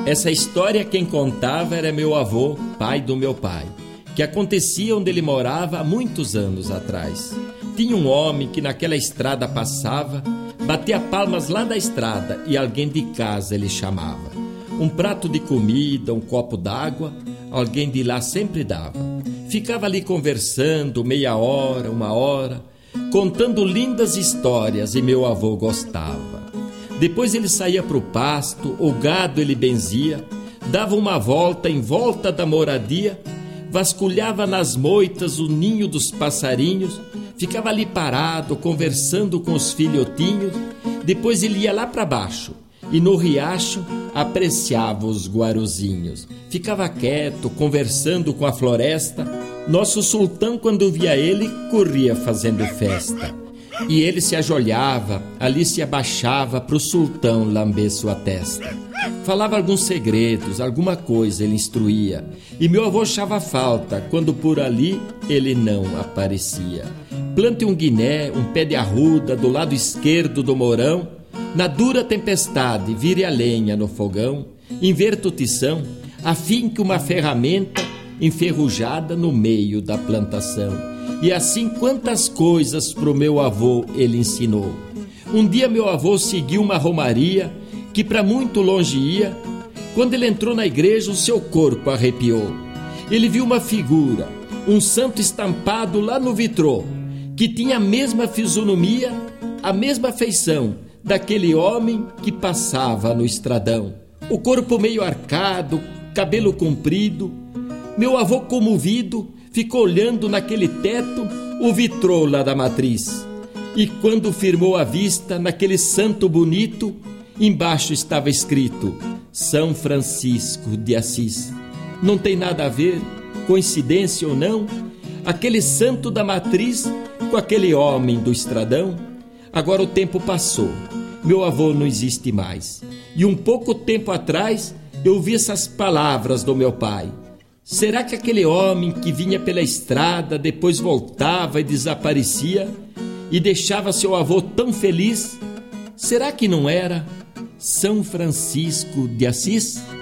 Essa história quem contava era meu avô, pai do meu pai, que acontecia onde ele morava há muitos anos atrás. Tinha um homem que naquela estrada passava, batia palmas lá da estrada e alguém de casa ele chamava. Um prato de comida, um copo d'água, alguém de lá sempre dava. Ficava ali conversando meia hora, uma hora, contando lindas histórias e meu avô gostava. Depois ele saía pro pasto, o gado ele benzia, dava uma volta em volta da moradia, vasculhava nas moitas o ninho dos passarinhos, ficava ali parado, conversando com os filhotinhos, depois ele ia lá para baixo e no riacho apreciava os guaruzinhos. Ficava quieto, conversando com a floresta. Nosso sultão, quando via ele, corria fazendo festa. E ele se ajoelhava, ali se abaixava pro sultão lamber sua testa. Falava alguns segredos, alguma coisa ele instruía. E meu avô achava falta quando por ali ele não aparecia. Plante um guiné, um pé de arruda do lado esquerdo do mourão. Na dura tempestade vire a lenha no fogão. Inverta o tição, afinque uma ferramenta enferrujada no meio da plantação. E assim quantas coisas pro meu avô ele ensinou. Um dia meu avô seguiu uma romaria que para muito longe ia. Quando ele entrou na igreja o seu corpo arrepiou. Ele viu uma figura, um santo estampado lá no vitrô, que tinha a mesma fisionomia, a mesma feição daquele homem que passava no estradão. O corpo meio arcado, cabelo comprido. Meu avô comovido ficou olhando naquele teto o vitrô lá da matriz. E quando firmou a vista naquele santo bonito, embaixo estava escrito São Francisco de Assis. Não tem nada a ver, coincidência ou não, aquele santo da matriz com aquele homem do estradão. Agora o tempo passou, meu avô não existe mais. E um pouco tempo atrás eu vi essas palavras do meu pai. Será que aquele homem que vinha pela estrada depois voltava e desaparecia e deixava seu avô tão feliz? Será que não era São Francisco de Assis?